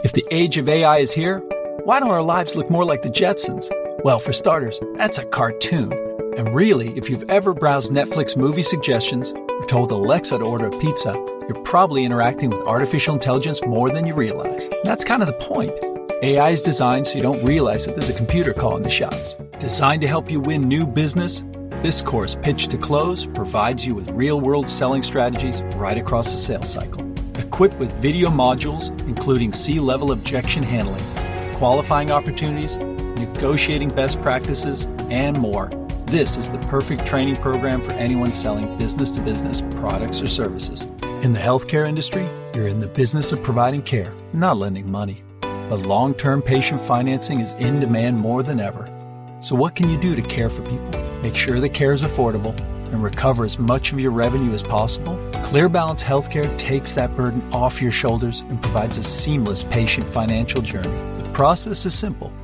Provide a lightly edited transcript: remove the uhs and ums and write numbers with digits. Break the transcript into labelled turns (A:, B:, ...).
A: If the age of AI is here, why don't our lives look more like the Jetsons? Well, for starters, that's a cartoon. And really, if you've ever browsed Netflix movie suggestions or told Alexa to order a pizza, you're probably interacting with artificial intelligence more than you realize. And that's kind of the point. AI is designed so you don't realize that there's a computer calling the shots. Designed to help you win new business, this course, Pitch to Close, provides you with real-world selling strategies right across the sales cycle. Equipped with video modules, including C-level objection handling, qualifying opportunities, negotiating best practices, and more, this is the perfect training program for anyone selling business-to-business products or services. In the healthcare industry, you're in the business of providing care, not lending money. But long-term patient financing is in demand more than ever. So what can you do to care for people, make sure the care is affordable, and recover as much of your revenue as possible? ClearBalance Healthcare takes that burden off your shoulders and provides a seamless patient financial journey. The process is simple.